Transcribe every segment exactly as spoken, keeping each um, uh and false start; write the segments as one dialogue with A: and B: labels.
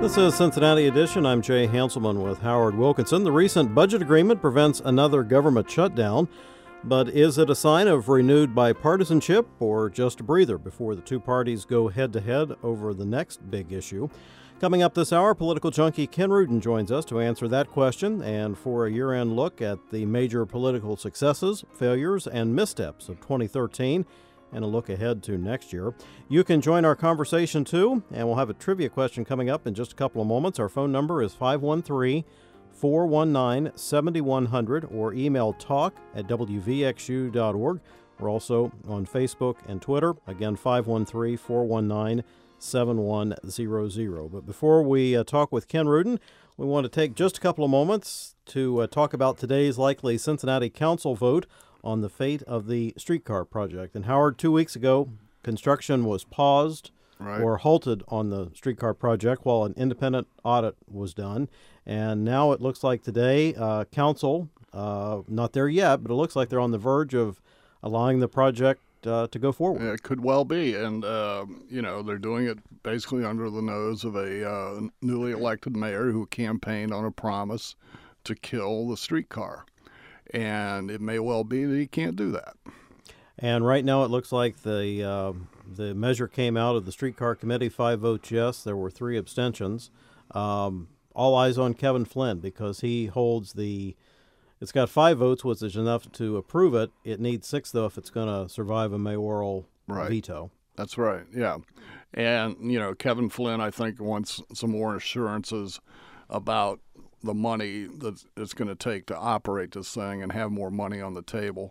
A: This is Cincinnati Edition. I'm Jay Hanselman with Howard Wilkinson. The recent budget agreement prevents another government shutdown, but is it a sign of renewed bipartisanship or just a breather before the two parties go head-to-head over the next big issue? Coming up this hour, political junkie Ken Rudin joins us to answer that question and for a year-end look at the major political successes, failures, and missteps of twenty thirteen. And a look ahead to next year. You can join our conversation too, and we'll have a trivia question coming up in just a couple of moments. Our phone number is five one three, four one nine, seven one zero zero or email talk at w v x u dot org. We're also on Facebook and Twitter. Again, five one three, four one nine, seven one zero zero. But before we uh, talk with Ken Rudin, we want to take just a couple of moments to uh, talk about today's likely Cincinnati Council vote on the fate of the streetcar project. And Howard, two weeks ago, construction was paused right. or halted on the streetcar project while an independent audit was done. And now it looks like today, uh, council, uh, not there yet, but it looks like they're on the verge of allowing the project uh, to go forward.
B: It could well be. And, uh, you know, they're doing it basically under the nose of a uh, newly elected mayor who campaigned on a promise to kill the streetcar. And it may well be that he can't do that.
A: And right now it looks like the uh, the measure came out of the streetcar committee, five votes yes. There were three abstentions. Um, all eyes on Kevin Flynn because he holds the – it's got five votes, which is enough to approve it. It needs six, though, if it's going to survive a mayoral
B: right.
A: veto.
B: That's right, yeah. And, you know, Kevin Flynn, I think, wants some more assurances about – the money that it's going to take to operate this thing and have more money on the table.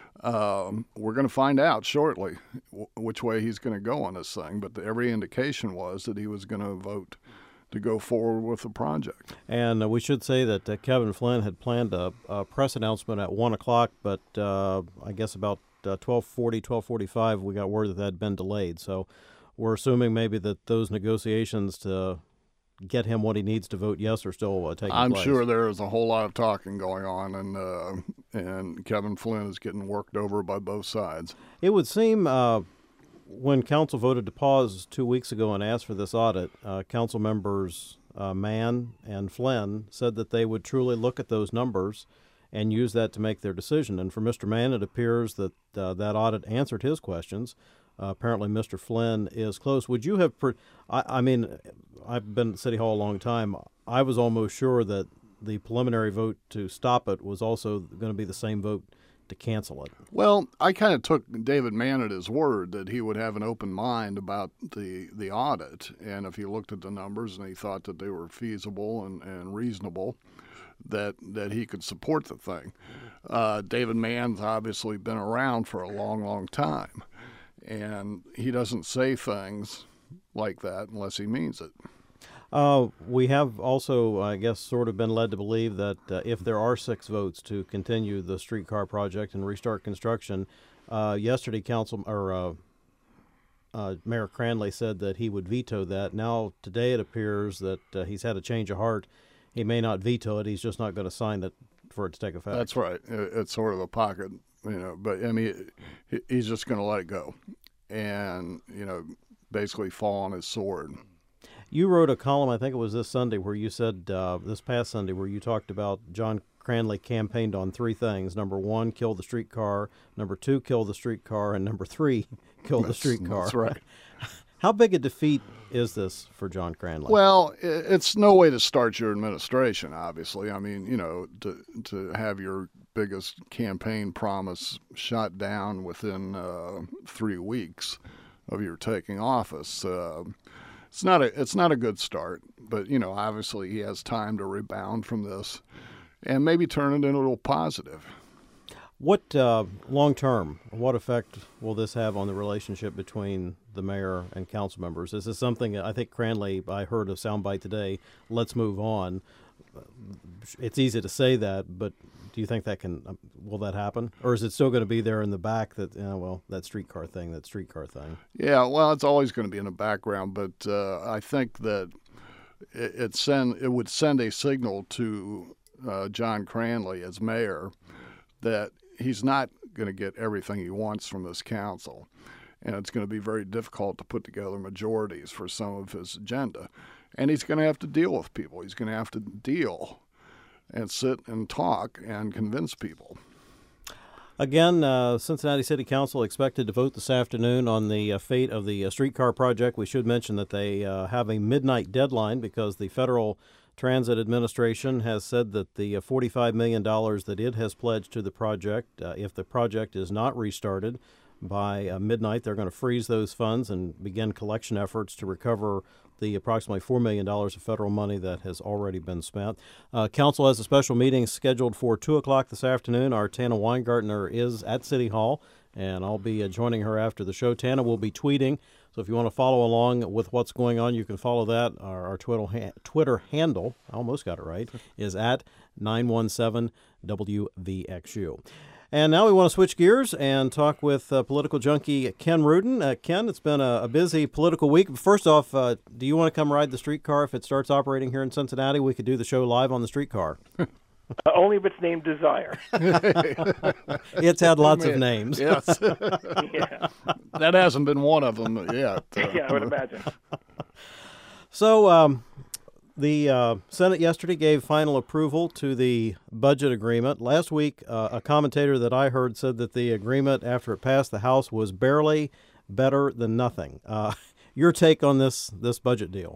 B: Um, we're going to find out shortly w- which way he's going to go on this thing, but the, every indication was that he was going to vote to go forward with the project.
A: And uh, we should say that uh, Kevin Flynn had planned a, a press announcement at one o'clock, but uh, I guess about uh, twelve forty, twelve forty-five, we got word that that had been delayed. So we're assuming maybe that those negotiations to get him what he needs to vote yes are still uh, taking
B: I'm
A: place.
B: sure there is a whole lot of talking going on, and uh, and Kevin Flynn is getting worked over by both sides.
A: It would seem uh, when council voted to pause two weeks ago and asked for this audit, uh, council members uh, Mann and Flynn said that they would truly look at those numbers and use that to make their decision. And for Mister Mann, it appears that uh, that audit answered his questions. Uh, apparently, Mister Flynn is close. Would you have pre- I, I mean, I've been at City Hall a long time. I was almost sure that the preliminary vote to stop it was also going to be the same vote to cancel it.
B: Well, I kind of took David Mann at his word that he would have an open mind about the, the audit. And if he looked at the numbers and he thought that they were feasible and, and reasonable, that that he could support the thing. Uh, David Mann's obviously been around for a long, long time. And he doesn't say things like that unless he means it.
A: Uh, we have also, I guess, sort of been led to believe that uh, if there are six votes to continue the streetcar project and restart construction, uh, yesterday Council or uh, uh, Mayor Cranley said that he would veto that. Now, today it appears that uh, he's had a change of heart. He may not veto it. He's just not going to sign it for it to take effect.
B: That's right. It's sort of a pocket. You know, but I mean, he's just going to let it go, and you know, basically fall on his sword.
A: You wrote a column, I think it was this Sunday, where you said uh, this past Sunday, where you talked about John Cranley campaigned on three things: number one, kill the streetcar; number two, kill the streetcar; and number three, kill the streetcar.
B: That's right.
A: How big a defeat is this for John Cranley?
B: Well, it's no way to start your administration, obviously. I mean, you know, to to have your biggest campaign promise shot down within uh, three weeks of your taking office, uh, it's not a it's not a good start. But you know, obviously, he has time to rebound from this and maybe turn it into a positive.
A: What uh, long term? What effect will this have on the relationship between the mayor and council members? Is this something I think Cranley? I heard a soundbite today. Let's move on. It's easy to say that, but do you think that can? Will that happen, or is it still going to be there in the back? That you know, well, that streetcar thing, that streetcar thing.
B: Yeah, well, it's always going to be in the background, but uh, I think that it, it send it would send a signal to uh, John Cranley as mayor that he's not going to get everything he wants from this council, and it's going to be very difficult to put together majorities for some of his agenda. And he's going to have to deal with people. He's going to have to deal and sit and talk and convince people.
A: Again, uh, Cincinnati City Council expected to vote this afternoon on the uh, fate of the uh, streetcar project. We should mention that they uh, have a midnight deadline because the Federal Transit Administration has said that the uh, forty-five million dollars that it has pledged to the project, uh, if the project is not restarted by uh, midnight, they're going to freeze those funds and begin collection efforts to recover the approximately four million dollars of federal money that has already been spent. Uh, Council has a special meeting scheduled for two o'clock this afternoon. Our Tana Weingartner is at City Hall, and I'll be uh, joining her after the show. Tana will be tweeting, so if you want to follow along with what's going on, you can follow that. Our, our Twitter, ha- Twitter handle, I almost got it right, is at nine one seven W V X U. And now we want to switch gears and talk with uh, political junkie Ken Rudin. Uh, Ken, it's been a, a busy political week. First off, uh, do you want to come ride the streetcar if it starts operating here in Cincinnati? We could do the show live on the streetcar.
C: Uh, only if it's named Desire.
A: It's had lots of names.
B: Yes.
C: Yeah.
B: That hasn't been one of them yet. Uh,
C: Yeah, I would imagine.
A: So um, the uh, Senate yesterday gave final approval to the budget agreement. Last week, uh, a commentator that I heard said that the agreement, after it passed the House, was barely better than nothing. Uh, your take on this this budget deal?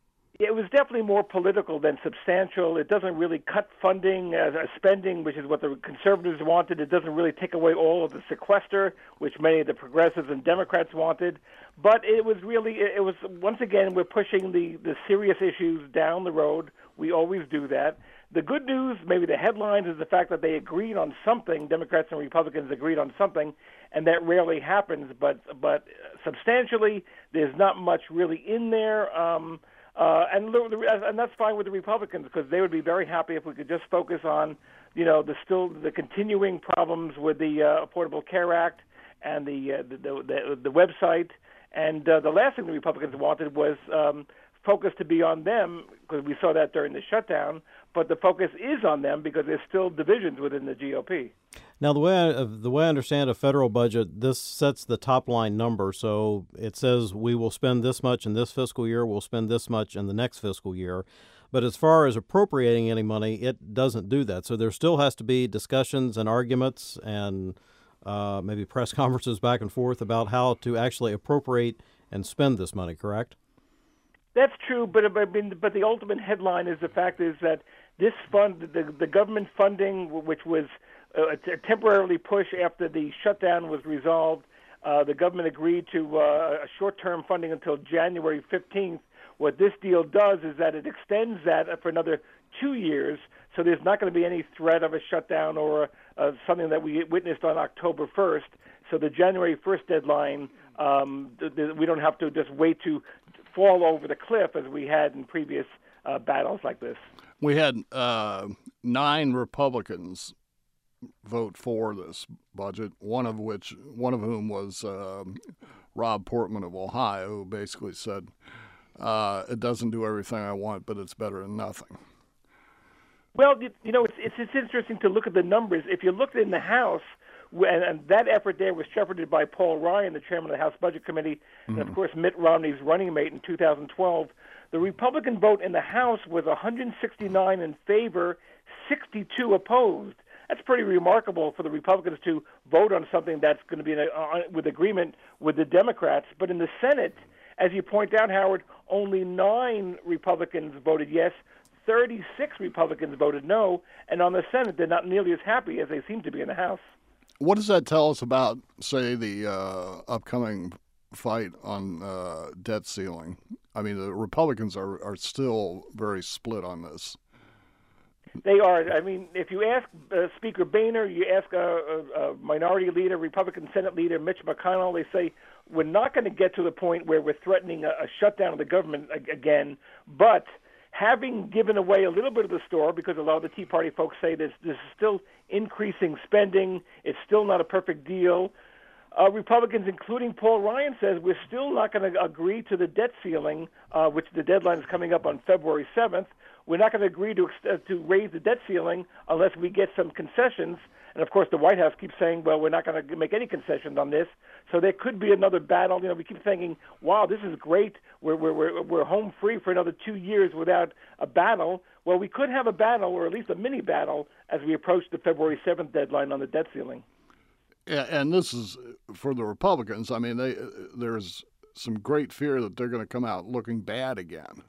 C: It was definitely more political than substantial. It doesn't really cut funding, uh, spending, which is what the conservatives wanted. It doesn't really take away all of the sequester, which many of the progressives and Democrats wanted. But it was really, it was, once again, we're pushing the, the serious issues down the road. We always do that. The good news, maybe the headlines, is the fact that they agreed on something. Democrats and Republicans agreed on something, and that rarely happens. But, but substantially, there's not much really in there. Um, Uh, and and that's fine with the Republicans, because they would be very happy if we could just focus on, you know, the still the continuing problems with the uh, Affordable Care Act and the uh, the, the the website. And uh, the last thing the Republicans wanted was um, focus to be on them, because we saw that during the shutdown. But the focus is on them because there's still divisions within the G O P.
A: Now, the way I, the way I understand a federal budget, this sets the top line number. So it says we will spend this much in this fiscal year, we'll spend this much in the next fiscal year. But as far as appropriating any money, it doesn't do that. So there still has to be discussions and arguments and uh, maybe press conferences back and forth about how to actually appropriate and spend this money, correct?
C: That's true, but I mean, but the ultimate headline is the fact is that this fund, the, the government funding, which was uh, temporarily pushed after the shutdown was resolved, uh, the government agreed to uh, a short-term funding until January fifteenth. What this deal does is that it extends that for another two years, so there's not going to be any threat of a shutdown or uh, something that we witnessed on October first. So the January first deadline, um, th- th- we don't have to just wait to fall over the cliff as we had in previous uh, battles like this.
B: We had uh, nine Republicans vote for this budget, one of which, one of whom was uh, Rob Portman of Ohio, who basically said, uh, it doesn't do everything I want, but it's better than nothing.
C: Well, you know, it's, it's, it's interesting to look at the numbers. If you looked in the House, and, and that effort there was shepherded by Paul Ryan, the chairman of the House Budget Committee, mm-hmm. and, of course, Mitt Romney's running mate in two thousand twelve. The Republican vote in the House was one hundred sixty-nine in favor, sixty-two opposed. That's pretty remarkable for the Republicans to vote on something that's going to be in a, uh, with agreement with the Democrats. But in the Senate, as you point out, Howard, only nine Republicans voted yes, thirty-six Republicans voted no, and on the Senate, they're not nearly as happy as they seem to be in the House.
B: What does that tell us about, say, the uh, upcoming fight on uh, debt ceiling? I mean, the Republicans are, are still very split on this.
C: They are. I mean, if you ask uh, Speaker Boehner, you ask a, a, a minority leader, Republican Senate leader Mitch McConnell, they say, we're not going to get to the point where we're threatening a, a shutdown of the government again, but having given away a little bit of the store, because a lot of the Tea Party folks say this, this is still increasing spending, it's still not a perfect deal. Uh, Republicans, including Paul Ryan, says we're still not going to agree to the debt ceiling, uh, which the deadline is coming up on February seventh. we're not going to agree to uh, to raise the debt ceiling unless we get some concessions. And of course, the White House keeps saying, well, we're not going to make any concessions on this. So there could be another battle. You know, we keep thinking, wow, this is great. We're we're we're, we're home free for another two years without a battle. Well, we could have a battle, or at least a mini battle, as we approach the February seventh deadline on the debt ceiling.
B: Yeah, and this is for the Republicans. I mean, they there's some great fear that they're going to come out looking bad again.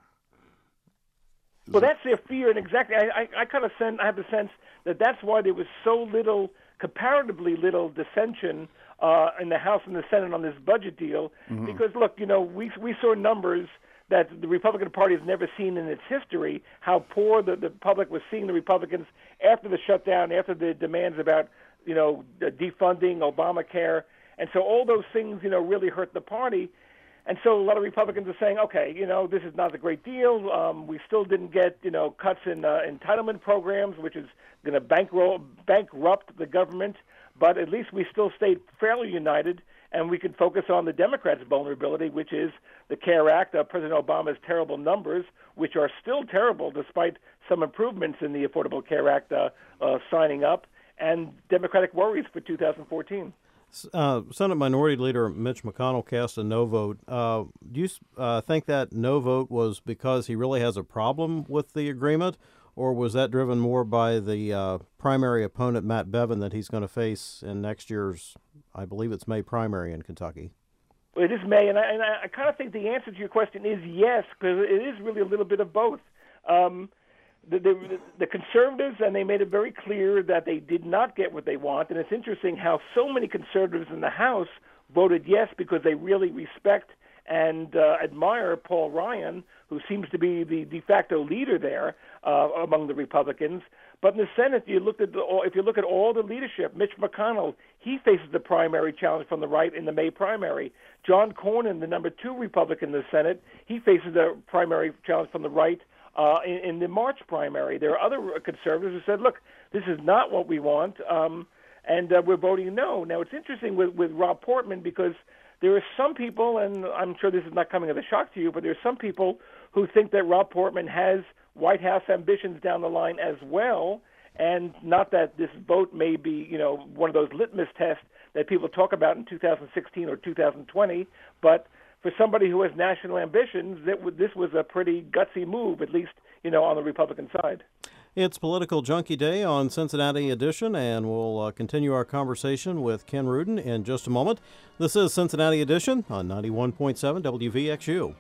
B: Is
C: well,
B: it...
C: that's their fear, and exactly, I, I, I kind of sense, I have the sense that that's why there was so little, comparatively little dissension uh, in the House and the Senate on this budget deal. Mm-hmm. Because, look, you know, we we saw numbers that the Republican Party has never seen in its history, how poor the, the public was seeing the Republicans after the shutdown, after the demands about, you know, defunding, Obamacare. And so all those things, you know, really hurt the party. And so a lot of Republicans are saying, okay, you know, this is not a great deal. Um, we still didn't get, you know, cuts in uh, entitlement programs, which is going to bankroll, bankrupt the government. But at least we still stayed fairly united, and we could focus on the Democrats' vulnerability, which is the CARE Act, uh, President Obama's terrible numbers, which are still terrible despite some improvements in the Affordable Care Act uh, uh, signing up, and Democratic worries for two thousand fourteen.
A: Uh, Senate Minority Leader Mitch McConnell cast a no vote. Uh, do you uh, think that no vote was because he really has a problem with the agreement, or was that driven more by the uh, primary opponent, Matt Bevin, that he's going to face in next year's, I believe it's May primary in Kentucky?
C: Well, it is May, and I, and I kind of think the answer to your question is yes, because it is really a little bit of both. Um, The, the, the conservatives, and they made it very clear that they did not get what they want. And it's interesting how so many conservatives in the House voted yes because they really respect and uh, admire Paul Ryan, who seems to be the de facto leader there uh, among the Republicans. But in the Senate, you looked at the, if you look at all the leadership, Mitch McConnell, he faces the primary challenge from the right in the May primary. John Cornyn, the number two Republican in the Senate, he faces the primary challenge from the right Uh, in, in the March primary. There are other conservatives who said, look, this is not what we want, um, and uh, we're voting no. Now, it's interesting with, with Rob Portman because there are some people, and I'm sure this is not coming as a shock to you, but there are some people who think that Rob Portman has White House ambitions down the line as well, and not that this vote may be, you know, one of those litmus tests that people talk about in two thousand sixteen or two thousand twenty, but for somebody who has national ambitions, that w- this was a pretty gutsy move, at least, you know, on the Republican side.
A: It's Political Junkie Day on Cincinnati Edition, and we'll uh, continue our conversation with Ken Rudin in just a moment. This is Cincinnati Edition on ninety-one point seven W V X U.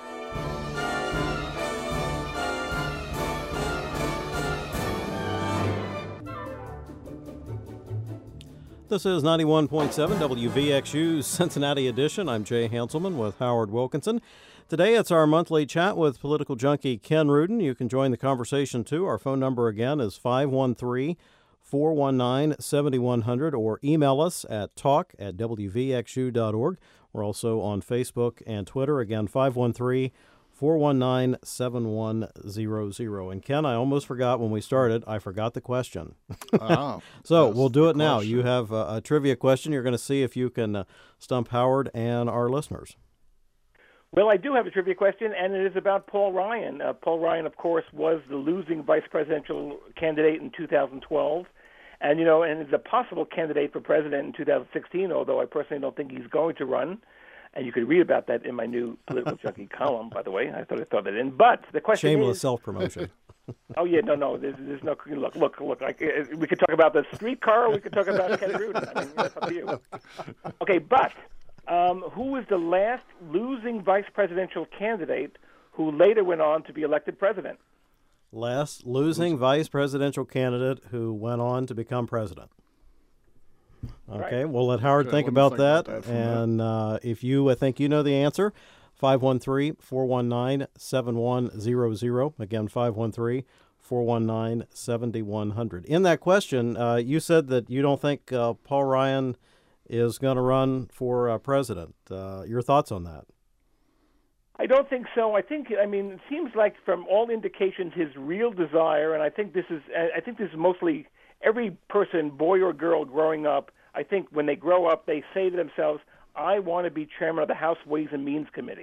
A: This is ninety-one point seven W V X U's Cincinnati Edition. I'm Jay Hanselman with Howard Wilkinson. Today it's our monthly chat with political junkie Ken Rudin. You can join the conversation too. Our phone number again is five one three, four one nine, seven one zero zero or email us at talk at w v x u dot org. We're also on Facebook and Twitter. Again, five one three, four one nine, seven one zero zero. And Ken, I almost forgot when we started. I forgot the question.
B: Oh,
A: so we'll do it now. You have a, a trivia question. You're going to see if you can uh, stump Howard and our listeners.
C: Well, I do have a trivia question, and it is about Paul Ryan. Uh, Paul Ryan, of course, was the losing vice presidential candidate in two thousand twelve. And, you know, and is a possible candidate for president in two thousand sixteen, although I personally don't think he's going to run. And you could read about that in my new Political Junkie column, by the way. I thought I throw that in. But the question
A: Shameless
C: is...
A: self-promotion.
C: Oh, yeah, no, no, there's, there's no... Look, look, look. I, we could talk about the streetcar, or we could talk about Ken Rudin. I mean, that's up to you. Okay, but um, who was the last losing vice presidential candidate who later went on to be elected president?
A: Last losing vice presidential candidate who went on to become president. Okay,
C: right.
A: We'll let Howard
B: Okay,
A: think
B: let me
A: about
B: think
A: that.
B: about that for a
A: and uh, if you uh, think you know the answer, five one three, four one nine, seven one zero zero. Again, five one three, four one nine, seven one zero zero. In that question, uh, you said that you don't think uh, Paul Ryan is going to run for uh, president. Uh, your thoughts on that?
C: I don't think so. I think, I mean, it seems like from all indications his real desire, and I think this is, I think this is mostly every person, boy or girl growing up, I think when they grow up, they say to themselves, I want to be chairman of the House Ways and Means Committee.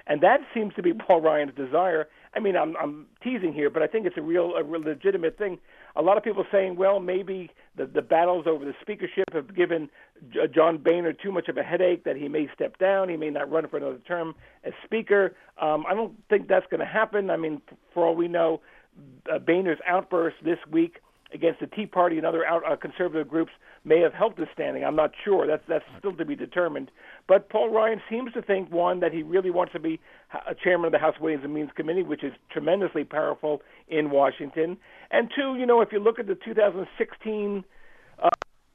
C: And that seems to be Paul Ryan's desire. I mean, I'm, I'm teasing here, but I think it's a real, a real legitimate thing. A lot of people saying, well, maybe the, the battles over the speakership have given J- John Boehner too much of a headache, that he may step down, he may not run for another term as speaker. Um, I don't think that's going to happen. I mean, for all we know, uh, Boehner's outburst this week against the Tea Party and other out, uh, conservative groups may have helped his standing. I'm not sure. That's that's still to be determined. But Paul Ryan seems to think, one, that he really wants to be a chairman of the House Ways and Means Committee, which is tremendously powerful in Washington. And two, you know, if you look at the two thousand sixteen uh,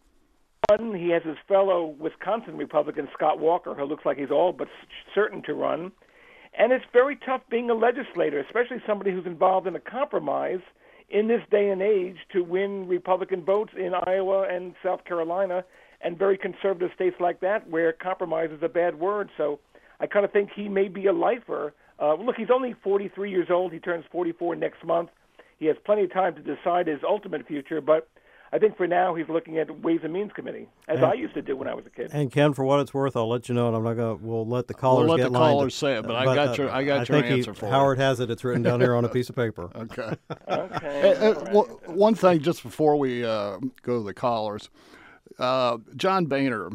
C: one, he has his fellow Wisconsin Republican, Scott Walker, who looks like he's all but certain to run. And it's very tough being a legislator, especially somebody who's involved in a compromise in this day and age, to win Republican votes in Iowa and South Carolina and very conservative states like that, where compromise is a bad word. So I kind of think he may be a lifer. Uh, look, he's only forty-three years old. He turns forty-four next month. He has plenty of time to decide his ultimate future, but I think for now he's looking at Ways and Means Committee, as
A: and,
C: I used to do when I was a kid.
A: And Ken, for what it's worth, I'll let you know, and I'm not going to. We'll let the callers
B: we'll let
A: get
B: the
A: lined.
B: callers say it, but,
A: but
B: I got
A: uh,
B: your I got
A: I
B: your
A: think
B: answer
A: he,
B: for
A: Howard
B: you.
A: has it. It's written down here on a piece of paper.
B: Okay.
C: Okay.
B: Uh,
C: right.
B: well, one thing just before we uh, go to the callers, uh, John Boehner,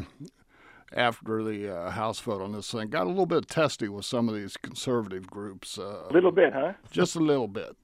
B: after the uh, House vote on this thing, got a little bit testy with some of these conservative groups. A uh,
C: little bit, huh?
B: Just a little bit.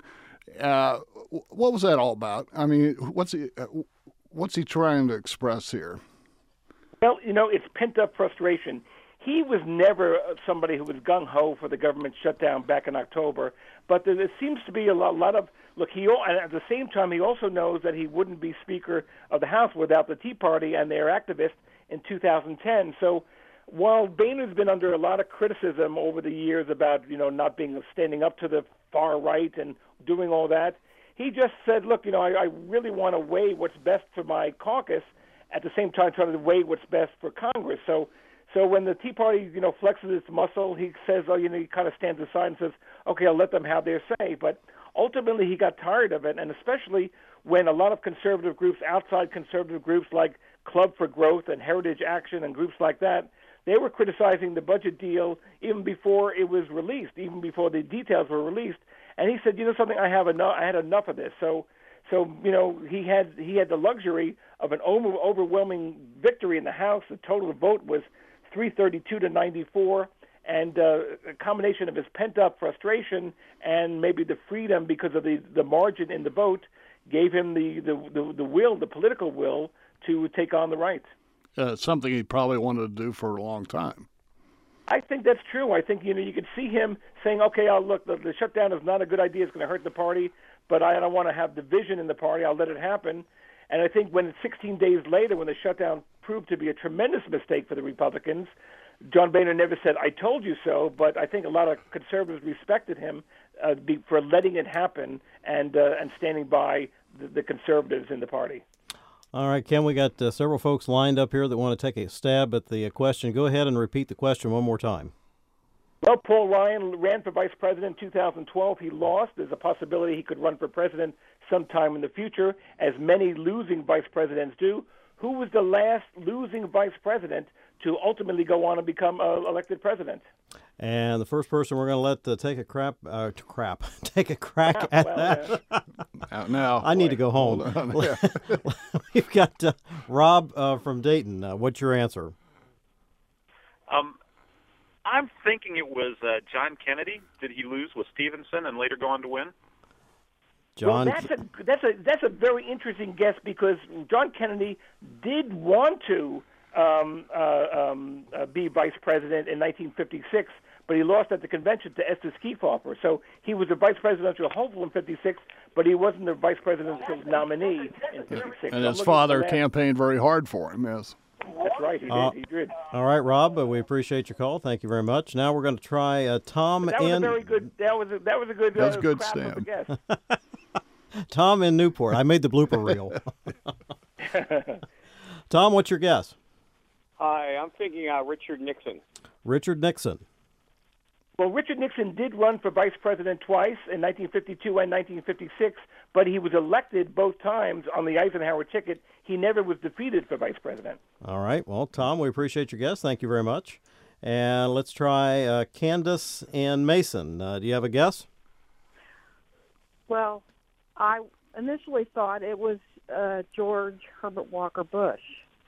B: Uh, what was that all about? I mean, what's he uh, what's he trying to express here?
C: Well, you know, it's pent-up frustration. He was never somebody who was gung-ho for the government shutdown back in October, but there, there seems to be a lot, lot of, look, he, and at the same time, he also knows that he wouldn't be Speaker of the House without the Tea Party and their activists in two thousand ten. So while Boehner's been under a lot of criticism over the years about, you know, not being standing up to the far right and doing all that, he just said, look, you know, I, I really want to weigh what's best for my caucus, at the same time trying to weigh what's best for Congress. So so when the Tea Party, you know, flexes its muscle, he says, oh, you know, he kind of stands aside and says, okay, I'll let them have their say. But ultimately he got tired of it, and especially when a lot of conservative groups, outside conservative groups like Club for Growth and Heritage Action and groups like that, they were criticizing the budget deal even before it was released, even before the details were released. And he said, you know something, I have enough. I had enough of this. So, so you know, he had he had the luxury of an over, overwhelming victory in the House. The total vote was three thirty-two to ninety-four, and uh, a combination of his pent-up frustration and maybe the freedom because of the, the margin in the vote gave him the, the, the, the will, the political will, to take on the right.
B: Uh, something he probably wanted to do for a long time.
C: I think that's true. I think, you know, you could see him saying, okay, I'll look, the, the shutdown is not a good idea. It's going to hurt the party, but I don't want to have division in the party. I'll let it happen. And I think when sixteen days later, when the shutdown proved to be a tremendous mistake for the Republicans, John Boehner never said, I told you so, but I think a lot of conservatives respected him uh, be, for letting it happen and uh, and standing by the, the conservatives in the party.
A: All right, Ken, we got uh, several folks lined up here that want to take a stab at the uh, question. Go ahead and repeat the question one more time.
C: Well, Paul Ryan ran for vice president in two thousand twelve. He lost. There's a possibility he could run for president sometime in the future, as many losing vice presidents do. Who was the last losing vice president to ultimately go on and become uh, elected president?
A: And the first person we're going to let uh, take a crap, uh, crap, take a crack
C: Ah,
A: at
C: well,
A: that.
B: Uh, now,
A: I need to go home.
B: Yeah.
A: We've got uh, Rob uh, from Dayton. Uh, what's your answer?
D: Um, I'm thinking it was uh, John Kennedy. Did he lose with Stevenson and later go on to win?
A: John.
C: Well, that's a that's a that's a very interesting guess, because John Kennedy did want to um, uh, um, uh, be vice president in nineteen fifty-six, but he lost at the convention to Estes Kefauver. So he was a vice presidential hopeful in fifty-six, but he wasn't the vice presidential nominee in fifty-six.
B: And
C: So
B: his
C: I'm
B: father
C: looking for that.
B: campaigned very hard for him, yes.
C: That's right, he did.
A: Uh,
C: he did.
A: All right, Rob, uh, we appreciate your call. Thank you very much. Now we're going to try uh, Tom
C: That was
A: in
C: a very good. That was a, that was a good.
B: That's
C: uh,
B: good,
C: craft of a
B: Stan.
C: guess.
A: Tom in Newport. I made the blooper reel. Tom, what's your guess?
E: Hi, I'm thinking uh, Richard Nixon.
A: Richard Nixon.
C: Well, Richard Nixon did run for vice president twice, in nineteen fifty-two and nineteen fifty-six, but he was elected both times on the Eisenhower ticket. He never was defeated for vice president.
A: All right. Well, Tom, we appreciate your guess. Thank you very much. And let's try uh, Candace and Mason. Uh, do you have a guess?
F: Well, I initially thought it was uh, George Herbert Walker Bush,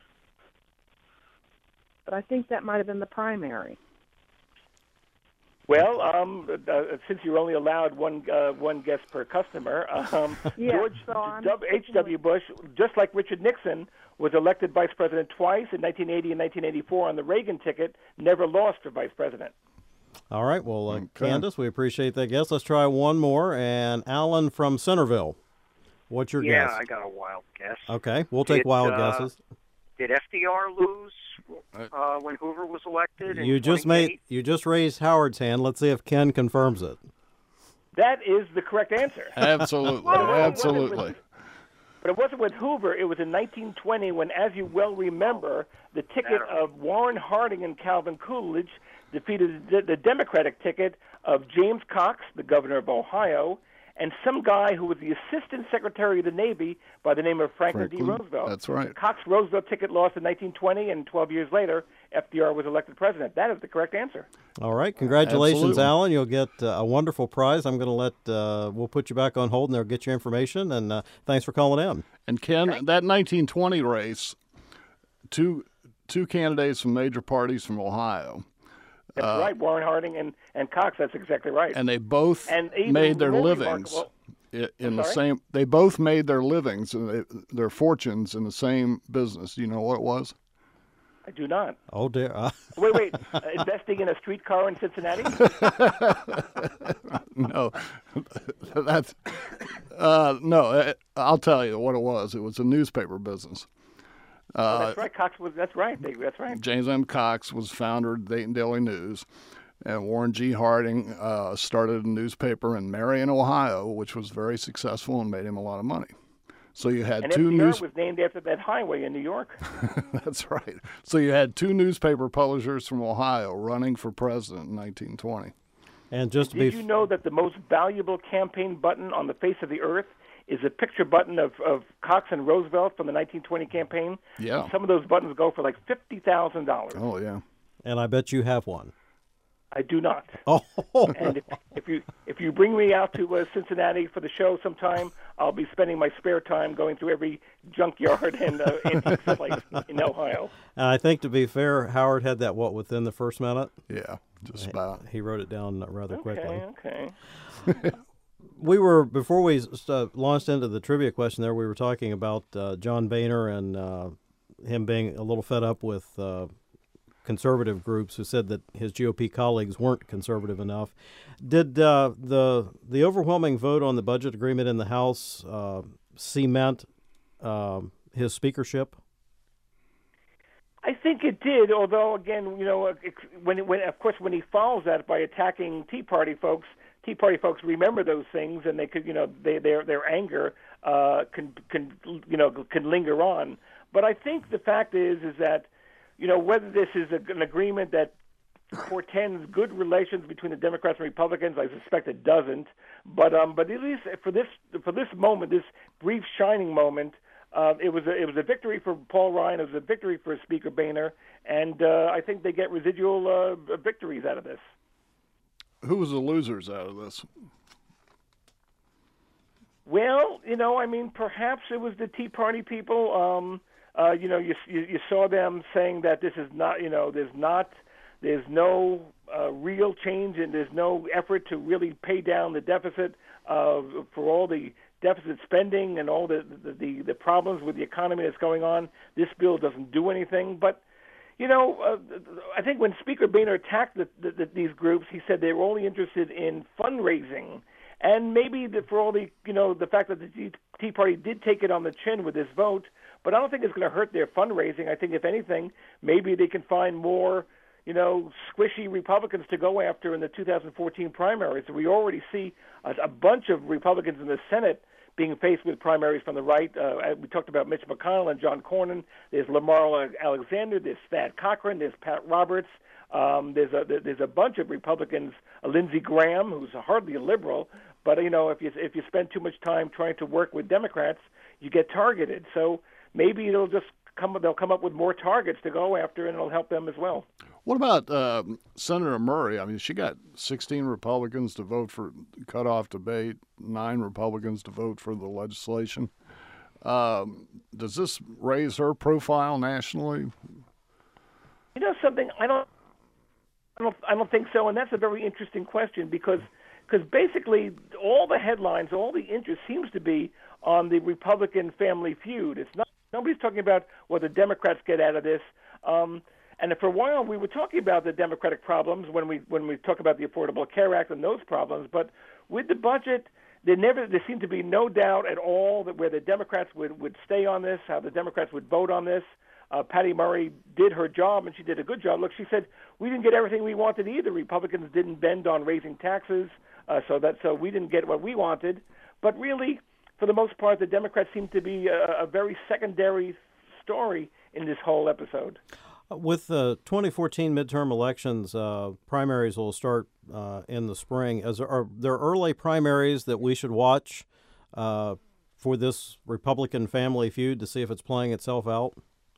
F: but I think that might have been the primary.
C: Well, um, uh, since you're only allowed one uh, one guest per customer, um,
F: Yeah,
C: George
F: so I'm
C: H W. Bush, just like Richard Nixon, was elected vice president twice in nineteen eighty and nineteen eighty-four on the Reagan ticket, never lost for vice president.
A: All right. Well, uh,
B: Okay.
A: Candace, we appreciate that guess. Let's try one more. And Alan from Centerville. What's your
G: yeah,
A: guess?
G: I got a wild guess.
A: Okay, we'll take
G: Did,
A: wild
G: uh,
A: guesses.
G: Did F D R lose uh, when Hoover was elected? in
A: You just
G: twenty-eight?
A: made you just raised Howard's hand. Let's see if Ken confirms it.
C: That is the correct answer.
B: Absolutely,
C: Well, well,
B: absolutely.
C: But it wasn't with Hoover. It was in nineteen twenty when, as you well remember, the ticket
G: That-
C: of Warren Harding and Calvin Coolidge defeated the, the Democratic ticket of James Cox, the governor of Ohio, and some guy who was the Assistant Secretary of the Navy by the name of Franklin,
B: Franklin,
C: D. Roosevelt.
B: that's right.
C: The Cox-Roosevelt ticket lost in nineteen twenty, and twelve years later, F D R was elected president. That is the correct answer.
A: All right, congratulations,
B: Absolutely.
A: Alan. You'll get uh, a wonderful prize. I'm going to let uh, we'll put you back on hold, and they'll get your information. And uh, thanks for calling in.
B: And Ken, that nineteen twenty race, two two candidates from major parties from Ohio,
C: That's right, Warren Harding and, and Cox. That's exactly right.
B: and they both
C: And even
B: made their
C: more
B: livings
C: remarkable-
B: i- in
C: I'm
B: the
C: sorry?
B: same. They both made their livings and they, their fortunes in the same business. Do you know what it was?
C: I do not.
A: Oh dear. Uh,
C: Wait, wait. Uh, investing in a streetcar in Cincinnati?
B: No, that's uh, no. uh, I'll tell you what it was. It was a newspaper business.
C: oh, that's right. Cox was. That's right. They, that's right.
B: James M. Cox was founder of Dayton Daily News, and Warren G. Harding uh, started a newspaper in Marion, Ohio, which was very successful and made him a lot of money. So you had
C: And
B: two
C: F D R
B: news.
C: was named after that highway in New York.
B: That's right. So you had two newspaper publishers from Ohio running for president in nineteen twenty.
A: and just to
C: Did
A: be
C: you know that the most valuable campaign button on the face of the earth is a picture button of, of Cox and Roosevelt from the nineteen twenty campaign?
B: Yeah.
C: Some of those buttons go for like fifty thousand dollars.
B: Oh yeah.
A: and I bet you have one.
C: I do not.
A: Oh,
C: And if, if you if you bring me out to uh, Cincinnati for the show sometime, I'll be spending my spare time going through every junkyard and uh, antique place in Ohio.
A: and I think to be fair, Howard had that what within the first minute.
B: Yeah. Just about.
A: He wrote it down rather quickly.
C: Okay, okay.
A: We were before we uh, launched into the trivia question. There, we were talking about uh, John Boehner and uh, him being a little fed up with uh, conservative groups who said that his G O P colleagues weren't conservative enough. Did uh, the the overwhelming vote on the budget agreement in the House uh, cement uh, his speakership?
C: I think it did, although again, you know, when when of course when he follows that by attacking Tea Party folks, Tea Party folks remember those things, and they could, you know, they, their their anger uh, can can you know can linger on. But I think the fact is is that, you know, whether this is a, an agreement that portends good relations between the Democrats and Republicans, I suspect it doesn't. But um, but at least for this for this moment, this brief shining moment, uh, it was a, it was a victory for Paul Ryan. It was a victory for Speaker Boehner, and uh, I think they get residual uh, victories out of this.
B: Who was the losers out of this?
C: Well, you know, I mean, perhaps it was the Tea Party people. Um, uh, you know, you, you you saw them saying that this is not, you know, there's not, there's no uh, real change, and there's no effort to really pay down the deficit uh, for all the deficit spending and all the the, the the problems with the economy that's going on. This bill doesn't do anything. But, you know, uh, I think when Speaker Boehner attacked the, the, the, these groups, he said they were only interested in fundraising. And maybe the, for all the, you know, the fact that the Tea, Tea Party did take it on the chin with this vote, but I don't think it's going to hurt their fundraising. I think, if anything, maybe they can find more, you know, squishy Republicans to go after in the two thousand fourteen primaries. We already see a, a bunch of Republicans in the Senate being faced with primaries from the right. Uh, we talked about Mitch McConnell and John Cornyn. There's Lamar Alexander. There's Thad Cochran. There's Pat Roberts. Um, there's a there's a bunch of Republicans. Uh, Lindsey Graham, who's hardly a liberal, but you know, if you if you spend too much time trying to work with Democrats, you get targeted. So maybe it'll just come they'll come up with more targets to go after, and it'll help them as well.
B: What about uh, Senator Murray? I mean, she got sixteen Republicans to vote for cutoff debate, nine Republicans to vote for the legislation. Um, does this raise her profile nationally?
C: You know something? I don't. I don't. I don't think so. And that's a very interesting question because, because basically all the headlines, all the interest seems to be on the Republican family feud. It's not. Nobody's talking about what the Democrats get out of this. Um, and for a while, we were talking about the Democratic problems when we when we talk about the Affordable Care Act and those problems. But with the budget, there never there seemed to be no doubt at all that where the Democrats would, would stay on this, how the Democrats would vote on this. Uh, Patty Murray did her job, and she did a good job. Look, she said we didn't get everything we wanted either. Republicans didn't bend on raising taxes, uh, so that so we didn't get what we wanted. But really, for the most part, the Democrats seem to be a, a very secondary story in this whole episode.
A: With the twenty fourteen midterm elections, uh, primaries will start uh, in the spring. Is there, are there early primaries that we should watch uh, for this Republican family feud to see if it's playing itself out?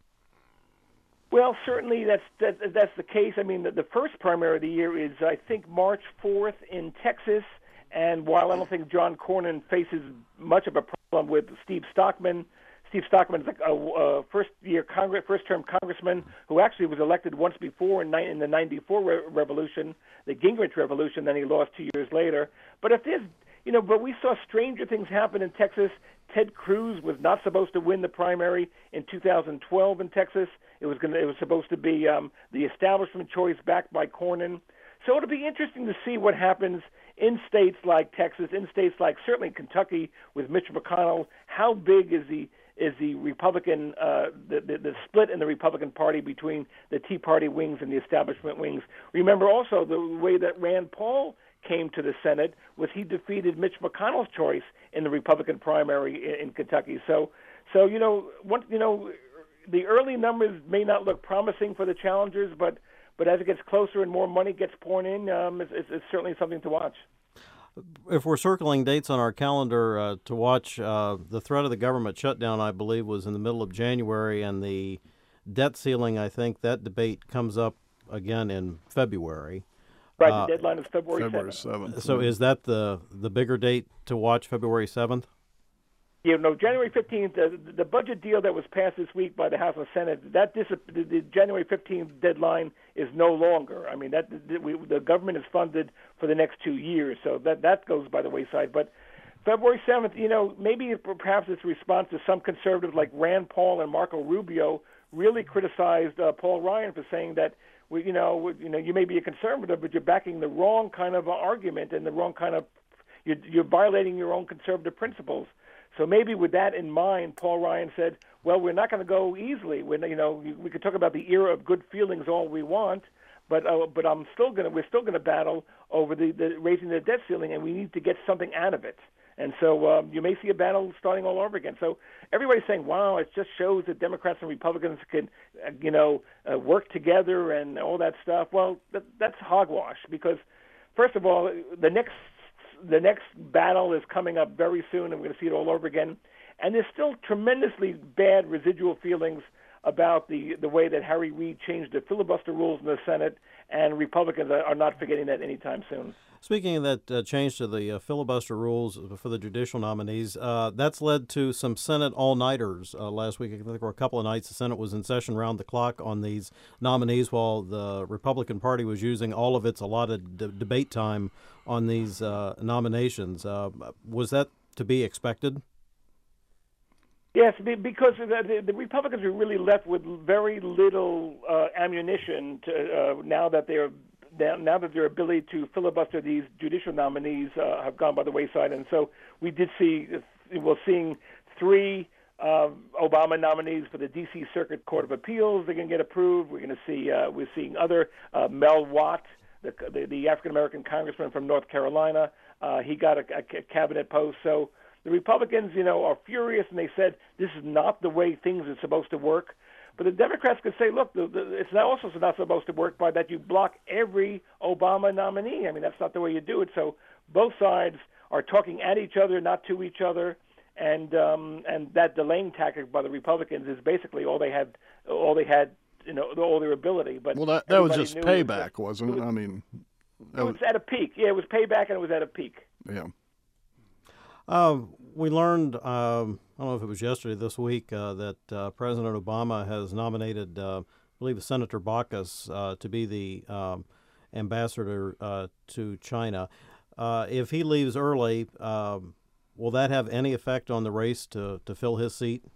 C: Well, certainly that's that, that's the case. I mean, the, the first primary of the year is, I think, March fourth in Texas. And while I don't think John Cornyn faces much of a problem with Steve Stockman, Steve Stockman is a, a first-year Congress, first-term congressman who actually was elected once before in, in the ninety-four re- revolution, the Gingrich Revolution. Then he lost two years later. But if there's, you know, but we saw stranger things happen in Texas. Ted Cruz was not supposed to win the primary in two thousand twelve in Texas. It was going. It was supposed to be um, the establishment choice backed by Cornyn. So it'll be interesting to see what happens in states like Texas, in states like certainly Kentucky with Mitch McConnell. How big is the is the Republican uh, the, the the split in the Republican Party between the Tea Party wings and the establishment wings? Remember also the way that Rand Paul came to the Senate was he defeated Mitch McConnell's choice in the Republican primary in, in Kentucky. So so you know what you know the early numbers may not look promising for the challengers, but but as it gets closer and more money gets poured in, um, it's, it's, it's certainly something to watch.
A: If we're circling dates on our calendar uh, to watch, uh, the threat of the government shutdown, I believe, was in the middle of January, and the debt ceiling, I think, that debate comes up again in February.
C: Right,
A: uh,
C: the deadline is February
B: February
C: seventh.
B: seventh.
A: So is that the, the bigger date to watch, February seventh?
C: You know, January fifteenth, uh, the budget deal that was passed this week by the House and Senate, that dis- the, the January fifteenth deadline is no longer. I mean, that the, we, the government is funded for the next two years, so that, that goes by the wayside. But February seventh, you know, maybe perhaps it's a response to some conservatives like Rand Paul and Marco Rubio really criticized uh, Paul Ryan for saying that, we, you know, you know, you may be a conservative, but you're backing the wrong kind of argument and the wrong kind of, you're, you're violating your own conservative principles. So maybe with that in mind, Paul Ryan said, well, we're not going to go easily. We're, you know, we could talk about the era of good feelings all we want, but uh, but I'm still going to we're still going to battle over the, the raising the debt ceiling, and we need to get something out of it. And so um, you may see a battle starting all over again. So everybody's saying, wow, it just shows that Democrats and Republicans can, uh, you know, uh, work together and all that stuff. Well, that, that's hogwash because, first of all, the next The next battle is coming up very soon, and we're going to see it all over again. And there's still tremendously bad residual feelings about the, the way that Harry Reid changed the filibuster rules in the Senate, and Republicans are not forgetting that anytime soon.
A: Speaking of that uh, change to the uh, filibuster rules for the judicial nominees, uh, that's led to some Senate all-nighters uh, last week. I think there were a couple of nights the Senate was in session round the clock on these nominees while the Republican Party was using all of its allotted d- debate time on these uh, nominations. Uh, was that to be expected?
C: Yes, because the, the Republicans are really left with very little uh, ammunition to, uh, now that they're now that their ability to filibuster these judicial nominees uh, have gone by the wayside. And so we did see, we're seeing three uh, Obama nominees for the D C Circuit Court of Appeals. They're going to get approved. We're going to see, uh, we're seeing other, uh, Mel Watt, the, the, the African-American congressman from North Carolina. Uh, he got a, a cabinet post. So the Republicans, you know, are furious, and they said this is not the way things are supposed to work. But the Democrats could say, look, the, the, it's not also not supposed to work by that you block every Obama nominee. I mean, that's not the way you do it. So both sides are talking at each other, not to each other, and um, and that delaying tactic by the Republicans is basically all they had all they had you know all their ability. But
B: well, that that was
C: everybody
B: just
C: knew
B: payback,
C: it was,
B: wasn't it?
C: it was,
B: I mean,
C: it was at a peak. Yeah, it was payback, and it was at a peak.
B: Yeah.
A: Uh, we learned, um, I don't know if it was yesterday, this week, uh, that uh, President Obama has nominated, uh, I believe, Senator Baucus uh, to be the um, ambassador uh, to China. Uh, if he leaves early, um, will that have any effect on the race to, to fill his seat?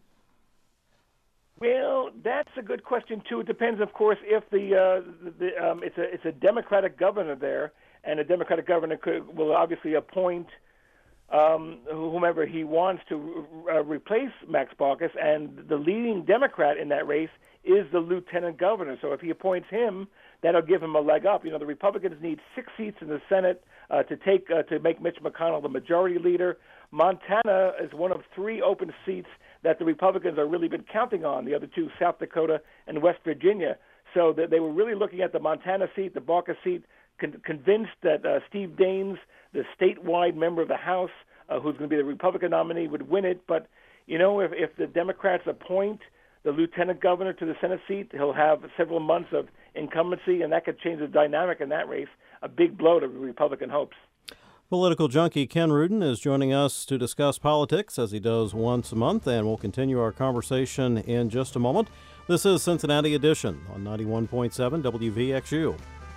C: Well, that's a good question too. It depends, of course, if the, uh, the um, it's a it's a Democratic governor there, and a Democratic governor could, will obviously appoint um, whomever he wants to uh, replace Max Baucus, and the leading Democrat in that race is the lieutenant governor. So if he appoints him, that'll give him a leg up. You know, the Republicans need six seats in the Senate uh, to take uh, to make Mitch McConnell the majority leader. Montana is one of three open seats that the Republicans have really been counting on. The other two, South Dakota and West Virginia. So that they were really looking at the Montana seat, the Baucus seat, con- convinced that uh, Steve Daines, the statewide member of the House, uh, who's going to be the Republican nominee, would win it. But, you know, if, if the Democrats appoint the lieutenant governor to the Senate seat, he'll have several months of incumbency, and that could change the dynamic in that race. A big blow to Republican hopes.
A: Political junkie Ken Rudin is joining us to discuss politics, as he does once a month, and we'll continue our conversation in just a moment. This is Cincinnati Edition on ninety-one point seven W V X U.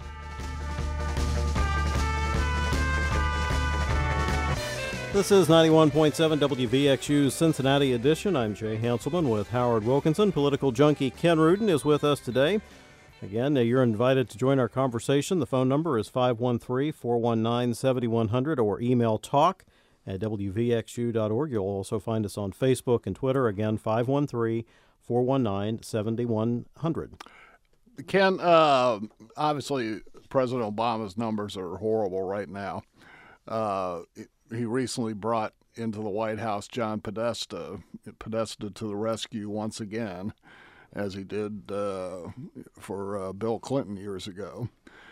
A: This is ninety-one point seven W V X U's Cincinnati Edition. I'm Jay Hanselman with Howard Wilkinson. Political junkie Ken Rudin is with us today. Again, you're invited to join our conversation. The phone number is five one three, four one nine, seven one zero zero or email talk at W V X U dot org. You'll also find us on Facebook and Twitter. Again, five one three, four one nine, seven one zero zero.
B: Ken, uh, obviously President Obama's numbers are horrible right now. Uh, he recently brought into the White House John Podesta, Podesta to the rescue once again, as he did uh, for uh, Bill Clinton years ago.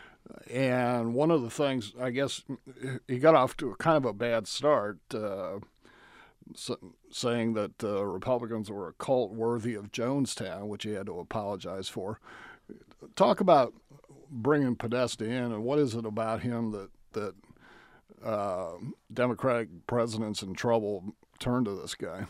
B: And one of the things, I guess, he got off to a kind of a bad start, uh, saying that uh, Republicans were a cult worthy of Jonestown, which he had to apologize for. Talk about bringing Podesta in, and what is it about him that, that uh, Democratic presidents in trouble turn to this guy?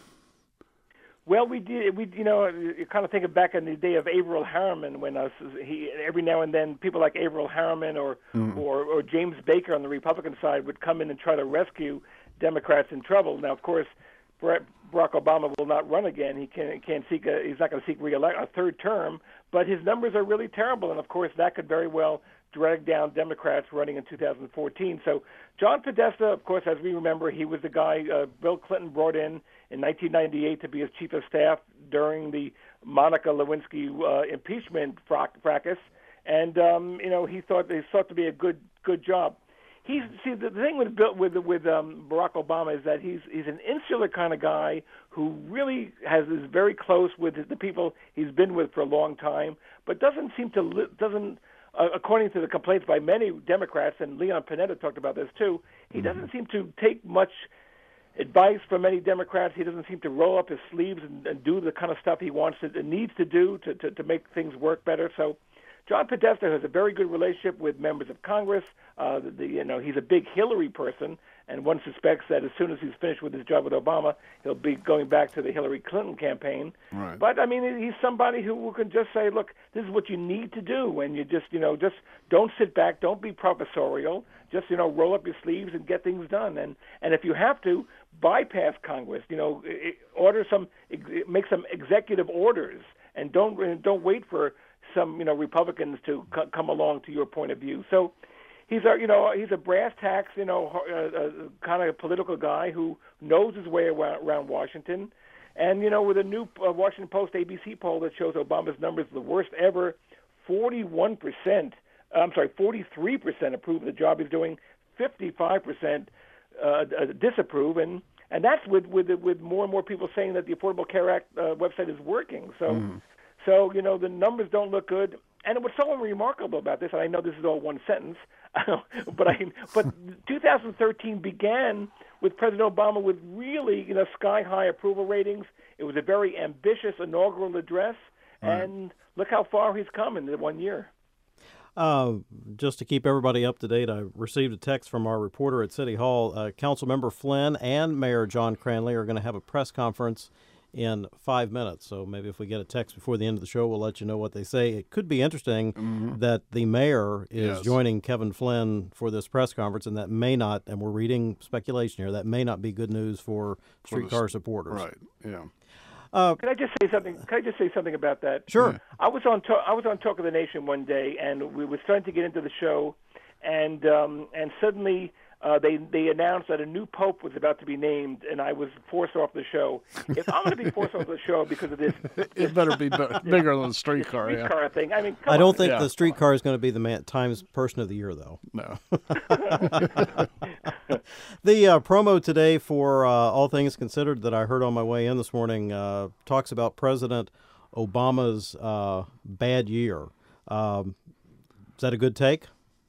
C: Well, we did. We, you know, you kind of think back in the day of Averell Harriman, when us, he every now and then people like Averell Harriman or, mm. or or James Baker on the Republican side would come in and try to rescue Democrats in trouble. Now, of course, Barack Obama will not run again. He can't can't seek a. He's not going to seek re-elect a third term. But his numbers are really terrible, and of course that could very well drag down Democrats running in two thousand fourteen. So John Podesta, of course, as we remember, he was the guy uh, Bill Clinton brought in in nineteen ninety-eight to be his chief of staff during the Monica Lewinsky uh, impeachment fracas, and um, you know he thought he thought to be a good good job. He's see the thing with Bill, with with um, Barack Obama is that he's he's an insular kind of guy who really has is very close with the people he's been with for a long time, but doesn't seem to li- doesn't. Uh, according to the complaints by many Democrats, and Leon Panetta talked about this too, he doesn't mm-hmm. seem to take much advice from many Democrats. He doesn't seem to roll up his sleeves and, and do the kind of stuff he wants to, needs to do to, to, to make things work better. So John Podesta has a very good relationship with members of Congress. Uh, the, you know, he's a big Hillary person, and one suspects that as soon as he's finished with his job with Obama, he'll be going back to the Hillary Clinton campaign.
B: Right.
C: But, I mean, he's somebody who can just say, look, this is what you need to do, and you just, you know, just don't sit back, don't be professorial, just, you know, roll up your sleeves and get things done. And, and if you have to, bypass Congress, you know, order some, make some executive orders, and don't don't wait for some, you know, Republicans to c- come along to your point of view. So he's a, you know, he's a brass tacks, you know, uh, uh, kind of a political guy who knows his way around, around Washington. And, you know, with a new uh, Washington Post A B C poll that shows Obama's numbers the worst ever, forty-one percent, I'm sorry, forty-three percent approve of the job he's doing, fifty-five percent uh, disapprove, and and that's with with with more and more people saying that the Affordable Care Act uh, website is working. So. Mm. So, you know, the numbers don't look good. And what's so remarkable about this, and I know this is all one sentence, but I, but two thousand thirteen began with President Obama with really, you know, sky-high approval ratings. It was a very ambitious inaugural address.
B: Right.
C: And look how far he's come in the one year.
A: Uh, just to keep everybody up to date, I received a text from our reporter at City Hall. Uh, Councilmember Flynn and Mayor John Cranley are going to have a press conference in five minutes. So maybe if we get a text before the end of the show, we'll let you know what they say. It could be interesting
B: Mm-hmm.
A: that the mayor is
B: Yes.
A: joining Kevin Flynn for this press conference, and that may not, and we're reading speculation here, that may not be good news for streetcar supporters.
B: Right. Yeah.
C: Can I just say something? Can I just say something about that?
A: Sure.
C: I was on to- I was on Talk of the Nation one day, and we were starting to get into the show, and um, and suddenly uh, they they announced that a new pope was about to be named, and I was forced off the show. If I'm going to be forced off the show because of this,
B: It better be b- bigger than a streetcar. Yeah.
C: streetcar thing, I mean, come
A: I don't
C: on.
A: think
B: Yeah.
A: the streetcar is going to be the man, Times Person of the Year, though.
B: No.
A: The uh, promo today for uh, All Things Considered that I heard on my way in this morning uh, talks about President Obama's uh, bad year. Um, is that a good take?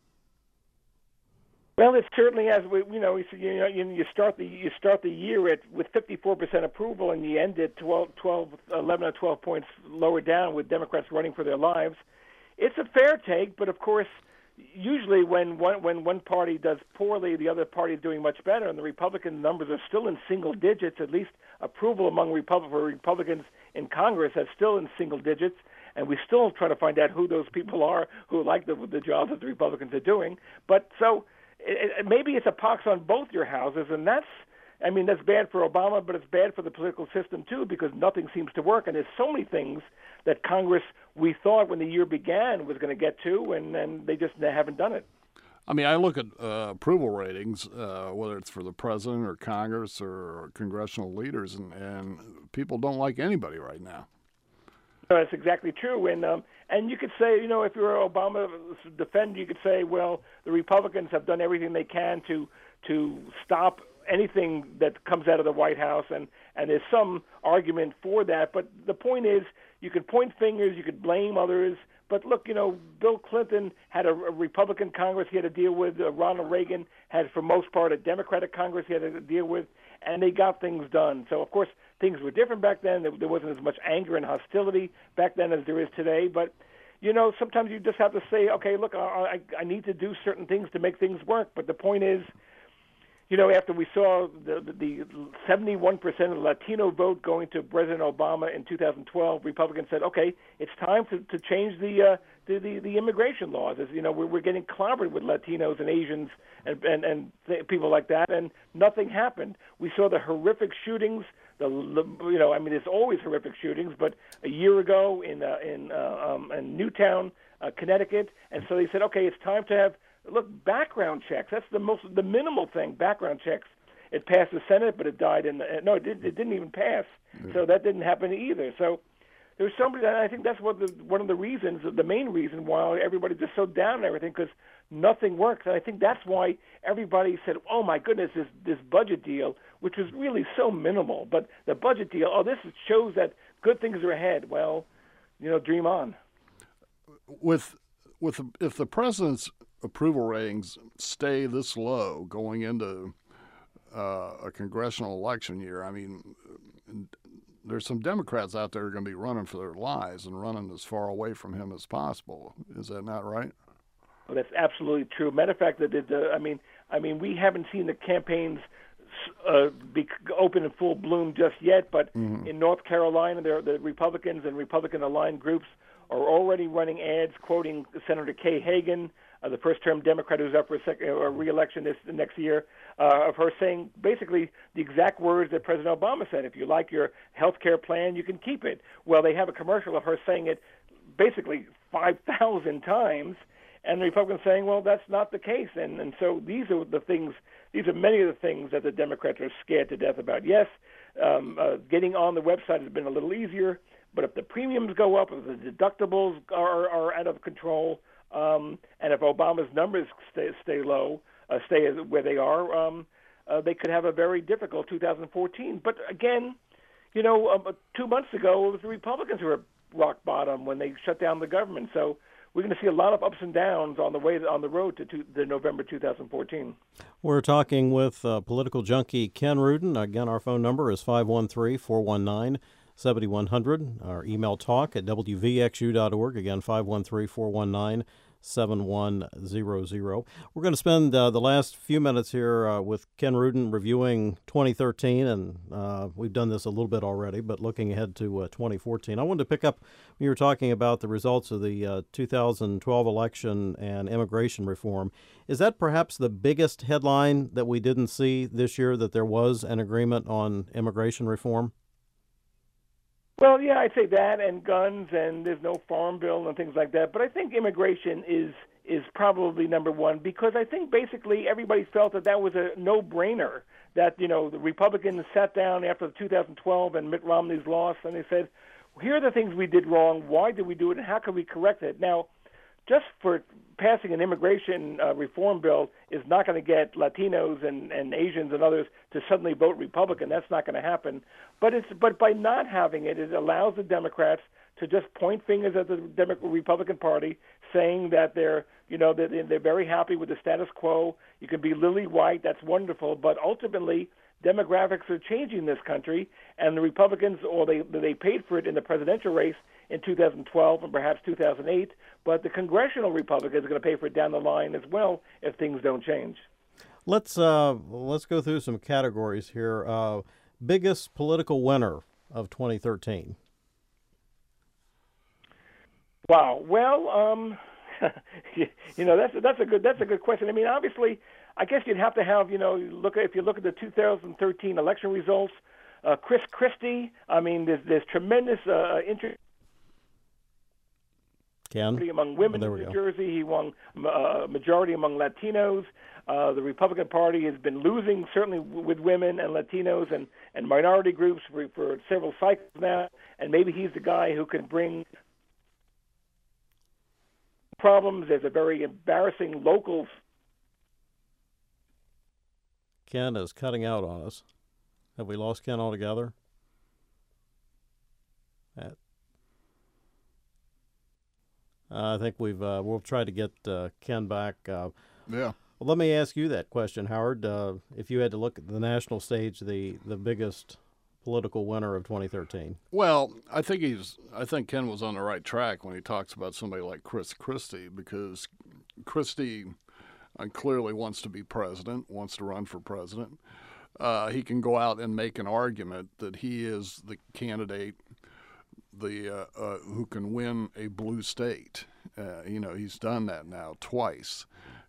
C: Well, it certainly has. We- You know, you you know, you you start the you start the year at with fifty-four percent approval, and you end at twelve, twelve, eleven or twelve points lower down with Democrats running for their lives. It's a fair take, but of course, usually when one when one party does poorly, the other party is doing much better, and the Republican numbers are still in single digits. At least approval among Repub- for Republicans in Congress is still in single digits. And we still try to find out who those people are who like the the jobs that the Republicans are doing. But so. It, it, maybe it's a pox on both your houses, and that's, I mean, that's bad for Obama, but it's bad for the political system, too, because nothing seems to work. And there's so many things that Congress, we thought when the year began, was going to get to, and, and they just haven't done it.
B: I mean, I look at uh, approval ratings, uh, whether it's for the president or Congress or congressional leaders, and, and people don't like anybody right now.
C: No, that's exactly true. And um, and you could say, you know, if you're an Obama defender, you could say, well, the Republicans have done everything they can to to stop anything that comes out of the White House, and, and there's some argument for that. But the point is, you could point fingers, you could blame others. But look, you know, Bill Clinton had a, a Republican Congress he had to deal with. Uh, Ronald Reagan had, for most part, a Democratic Congress he had to deal with, and they got things done. So, of course, things were different back then. There, there wasn't as much anger and hostility back then as there is today. But, you know, sometimes you just have to say, okay, look, I, I, I need to do certain things to make things work. But the point is, you know, after we saw the, the seventy-one percent of the Latino vote going to President Obama in two thousand twelve, Republicans said, okay, it's time to, to change the, uh, the, the the immigration laws. As, you know, we're, we're getting clobbered with Latinos and Asians and, and, and th- people like that, and nothing happened. We saw the horrific shootings. The, you know, I mean, there's always horrific shootings, but a year ago in, uh, in, uh, um, in Newtown, uh, Connecticut, and so they said, okay, it's time to have Look, background checks. That's the most, the minimal thing. Background checks. It passed the Senate, but it died in the no. It, did, it didn't even pass. Yeah. So that didn't happen either. So there's somebody. I think that's what the, one of the reasons, the main reason why everybody's just so down and everything, because nothing works. And I think that's why everybody said, "Oh my goodness, this this budget deal," which was really so minimal. But the budget deal, oh, this shows that good things are ahead. Well, you know, dream on.
B: With with if the president's approval ratings stay this low going into uh, a congressional election year, I mean, there's some Democrats out there who are going to be running for their lives and running as far away from him as possible. Is that not right?
C: Well, that's absolutely true. Matter of fact, that the, I mean, I mean, we haven't seen the campaigns uh, be open in full bloom just yet. But mm-hmm. in North Carolina, there the Republicans and Republican-aligned groups are already running ads quoting Senator Kay Hagan, Uh, the first-term Democrat who's up for a, sec- a re-election this next year, uh, of her saying basically the exact words that President Obama said. If you like your health care plan, you can keep it. Well, they have a commercial of her saying it basically five thousand times, and the Republicans saying, well, that's not the case. And, and so these are the things, these are many of the things that the Democrats are scared to death about. Yes, um, uh, getting on the website has been a little easier, but if the premiums go up, if the deductibles are, are out of control, Um, and if Obama's numbers stay, stay low, uh, stay where they are, um, uh, they could have a very difficult two thousand fourteen. But again, you know, uh, two months ago, it was the Republicans who were rock bottom when they shut down the government. So we're going to see a lot of ups and downs on the way on the road to, to, to November two thousand fourteen.
A: We're talking with uh, political junkie Ken Rudin. Again, our phone number is five one three, four one nine, seventy-one hundred. Our email talk at w v x u dot org. Again, five one three, four one nine, seven one zero zero. We're going to spend uh, the last few minutes here uh, with Ken Rudin reviewing twenty thirteen, and uh, we've done this a little bit already, but looking ahead to uh, twenty fourteen. I wanted to pick up when you were talking about the results of the uh, two thousand twelve election and immigration reform. Is that perhaps the biggest headline that we didn't see this year, that there was an agreement on immigration reform?
C: Well, yeah, I'd say that, and guns, and there's no farm bill and things like that. But I think immigration is is probably number one, because I think basically everybody felt that that was a no-brainer, that, you know, the Republicans sat down after two thousand twelve and Mitt Romney's loss, and they said, here are the things we did wrong, why did we do it, and how can we correct it? Now, just for passing an immigration uh, reform bill is not going to get Latinos and, and Asians and others to suddenly vote Republican. That's not going to happen. But it's but by not having it, it allows the Democrats to just point fingers at the Democratic Republican Party, saying that they're you know that they're, they're very happy with the status quo. You can be lily white, that's wonderful, but ultimately demographics are changing in this country, and the Republicans, or they they paid for it in the presidential race in two thousand twelve and perhaps two thousand eight, but the congressional Republicans are going to pay for it down the line as well if things don't change.
A: Let's uh, let's go through some categories here. Uh, biggest political winner of twenty thirteen.
C: Wow. Well, um, you know that's that's a good that's a good question. I mean, obviously, I guess you'd have to have you know look at, if you look at the two thousand thirteen election results, uh, Chris Christie. I mean, there's there's tremendous uh, interest.
A: Ken?
C: Among women
A: oh,
C: in New
A: go.
C: Jersey, he won a uh, majority among Latinos. Uh, the Republican Party has been losing, certainly w- with women and Latinos and, and minority groups for, for several cycles now, and maybe he's the guy who can bring problems. There's a very embarrassing local...
A: Ken is cutting out on us. Have we lost Ken altogether? At Uh, I think we've uh, we'll try to get uh, Ken back. Uh,
B: yeah.
A: Well, let me ask you that question, Howard. Uh, if you had to look at the national stage, the the biggest political winner of twenty thirteen.
B: Well, I think he's. I think Ken was on the right track when he talks about somebody like Chris Christie, because Christie uh, clearly wants to be president, wants to run for president. Uh, he can go out and make an argument that he is the candidate. The uh, uh, who can win a blue state. Uh, you know, he's done that now twice,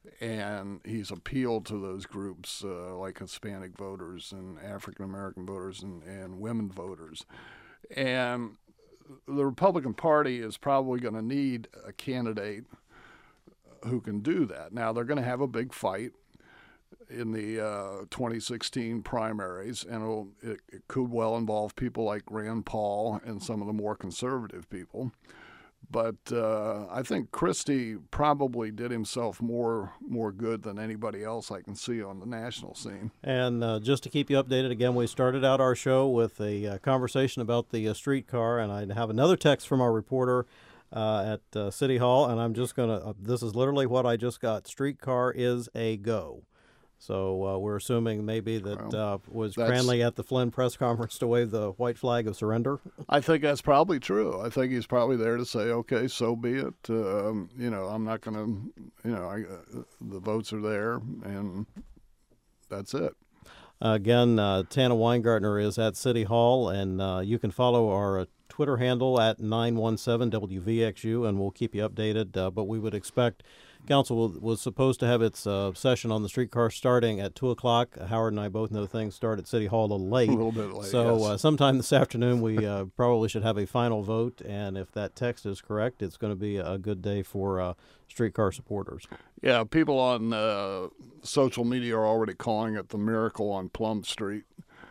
B: and he's appealed to those groups uh, like Hispanic voters and African American voters and, and women voters. And the Republican Party is probably going to need a candidate who can do that. Now, they're going to have a big fight in the uh, twenty sixteen primaries, and it'll, it, it could well involve people like Rand Paul and some of the more conservative people. But uh, I think Christie probably did himself more more good than anybody else I can see on the national scene.
A: And uh, just to keep you updated, again, we started out our show with a uh, conversation about the uh, streetcar, and I have another text from our reporter uh, at uh, City Hall, and I'm just going to, uh, this is literally what I just got. Streetcar is a go. So uh, we're assuming maybe that uh, was Cranley at the Flynn press conference to wave the white flag of surrender?
B: I think that's probably true. I think he's probably there to say, okay, so be it. Um, you know, I'm not going to, you know, I, uh, the votes are there, and that's it.
A: Uh, again, uh, Tana Weingartner is at City Hall, and uh, you can follow our uh, Twitter handle at nine one seven W V X U, and we'll keep you updated. Uh, but we would expect Council was supposed to have its uh, session on the streetcar starting at two o'clock. Howard and I both know things start at City Hall a little late.
B: A little bit late,
A: So
B: yes.
A: uh, sometime this afternoon we uh, probably should have a final vote, and if that text is correct, it's going to be a good day for uh, streetcar supporters.
B: Yeah, people on uh, social media are already calling it the miracle on Plum Street.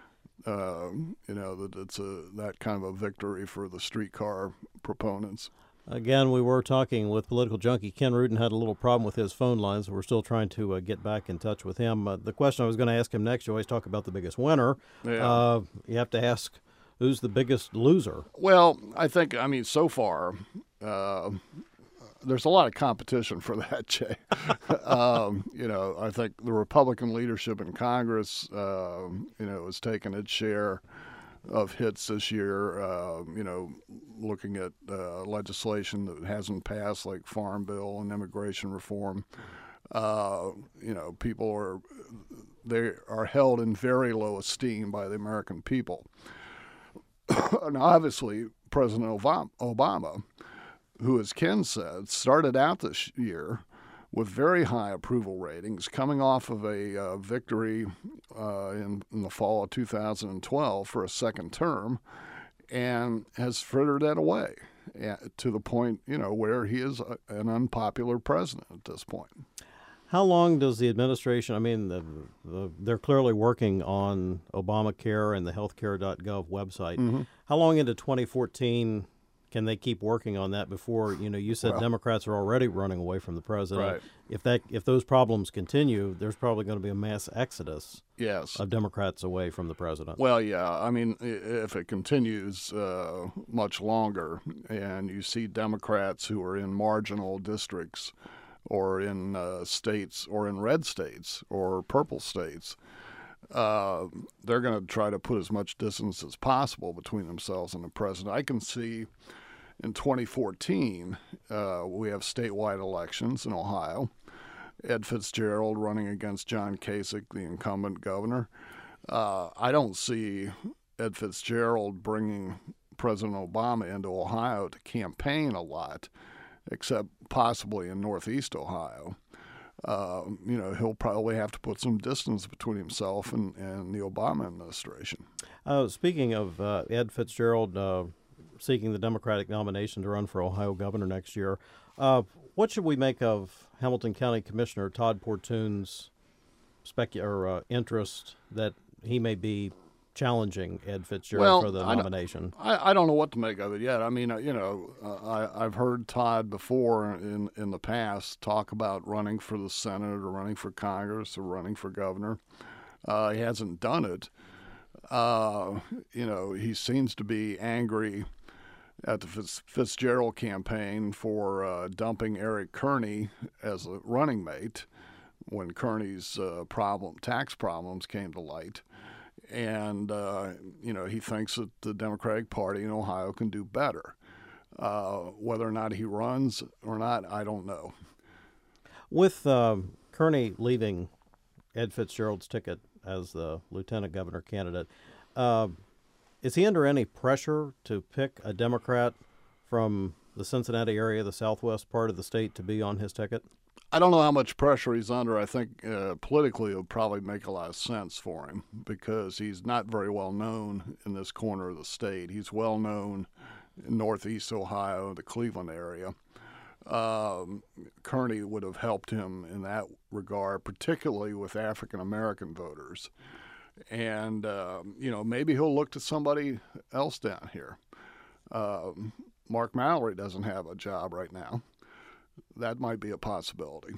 B: Uh, you know, that it's a that kind of a victory for the streetcar proponents.
A: Again, we were talking with political junkie Ken Rudin. Had a little problem with his phone lines. So we're still trying to uh, get back in touch with him. Uh, the question I was going to ask him next, you always talk about the biggest winner.
B: Yeah.
A: Uh, you have to ask, who's the biggest loser?
B: Well, I think, I mean, so far, uh, there's a lot of competition for that, Jay. um, you know, I think the Republican leadership in Congress, uh, you know, has taken its share. of hits this year. Uh, you know, looking at uh, legislation that hasn't passed, like Farm Bill and immigration reform. Uh, you know, people are they are held in very low esteem by the American people. And obviously, President Obama, who, as Ken said, started out this year with very high approval ratings, coming off of a uh, victory uh, in, in the fall of two thousand twelve for a second term, and has frittered that away to the point, you know, where he is a, an unpopular president at this point.
A: How long does the administration, I mean, the, the, they're clearly working on Obamacare and the healthcare dot gov website. Mm-hmm. How long into twenty fourteen can they keep working on that before, you know, you said well, Democrats are already running away from the president.
B: Right.
A: If that if those problems continue, there's probably going to be a mass exodus
B: yes.
A: of Democrats away from the president.
B: Well, yeah. I mean, if it continues uh, much longer and you see Democrats who are in marginal districts or in uh, states or in red states or purple states, uh, they're going to try to put as much distance as possible between themselves and the president. I can see in twenty fourteen, uh, we have statewide elections in Ohio. Ed Fitzgerald running against John Kasich, the incumbent governor. Uh, I don't see Ed Fitzgerald bringing President Obama into Ohio to campaign a lot, except possibly in Northeast Ohio. Uh, you know, he'll probably have to put some distance between himself and, and the Obama administration.
A: Uh, speaking of uh, Ed Fitzgerald uh, seeking the Democratic nomination to run for Ohio governor next year, uh, what should we make of Hamilton County Commissioner Todd Portun's specu- or, uh, interest that he may be challenging Ed Fitzgerald
B: well,
A: for the
B: I
A: nomination?
B: I, I don't know what to make of it yet. I mean, uh, you know, uh, I, I've heard Todd before in, in the past talk about running for the Senate or running for Congress or running for governor. Uh, he hasn't done it. Uh, you know, he seems to be angry at the Fitz, Fitzgerald campaign for uh, dumping Eric Kearney as a running mate when Kearney's uh, problem tax problems came to light. And, uh, you know, he thinks that the Democratic Party in Ohio can do better. Uh, whether or not he runs or not, I don't know.
A: With um, Kearney leaving Ed Fitzgerald's ticket as the lieutenant governor candidate, uh, is he under any pressure to pick a Democrat from the Cincinnati area, the southwest part of the state, to be on his ticket?
B: I don't know how much pressure he's under. I think uh, politically it would probably make a lot of sense for him because he's not very well known in this corner of the state. He's well known in northeast Ohio, the Cleveland area. Um, Kearney would have helped him in that regard, particularly with African-American voters. And, uh, you know, maybe he'll look to somebody else down here. Uh, Mark Mallory doesn't have a job right now. That might be a possibility.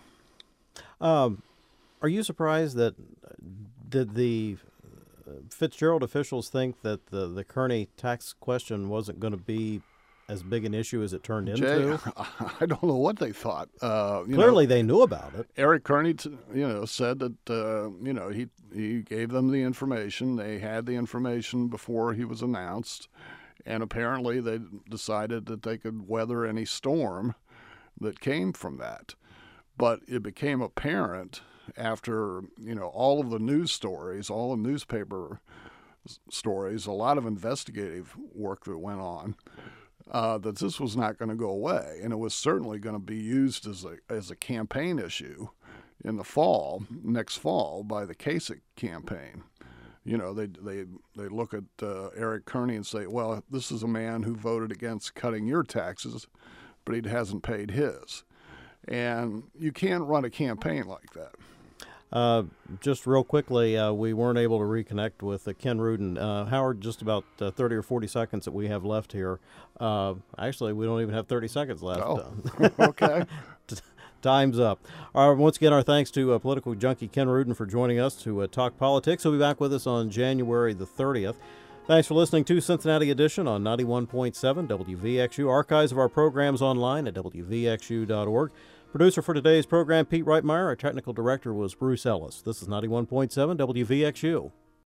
A: Um, are you surprised that did the Fitzgerald officials think that the, the Kearney tax question wasn't going to be as big an issue as it turned into?
B: Jay, I don't know what they thought. Uh, you
A: Clearly,
B: know,
A: they knew about it.
B: Eric Kearney, t- you know, said that uh, you know he he gave them the information. They had the information before he was announced, and apparently they decided that they could weather any storm that came from that. But it became apparent after, you know, all of the news stories, all the newspaper stories, a lot of investigative work that went on, uh, that this was not going to go away. And it was certainly going to be used as a as a campaign issue in the fall, next fall, by the Kasich campaign. You know, they they they look at uh, Eric Kearney and say, well, this is a man who voted against cutting your taxes, but he hasn't paid his. And you can't run a campaign like that.
A: Uh, just real quickly, uh, we weren't able to reconnect with uh, Ken Rudin. Uh, Howard, just about uh, thirty or forty seconds that we have left here. Uh, actually, we don't even have thirty seconds left.
B: Oh, okay.
A: Time's up. All right, once again, our thanks to uh, political junkie Ken Rudin for joining us to uh, talk politics. He'll be back with us on January the thirtieth. Thanks for listening to Cincinnati Edition on ninety-one point seven W V X U. Archives of our programs online at W V X U dot org. Producer for today's program, Pete Reitmeyer. Our technical director was Bruce Ellis. This is ninety-one point seven W V X U.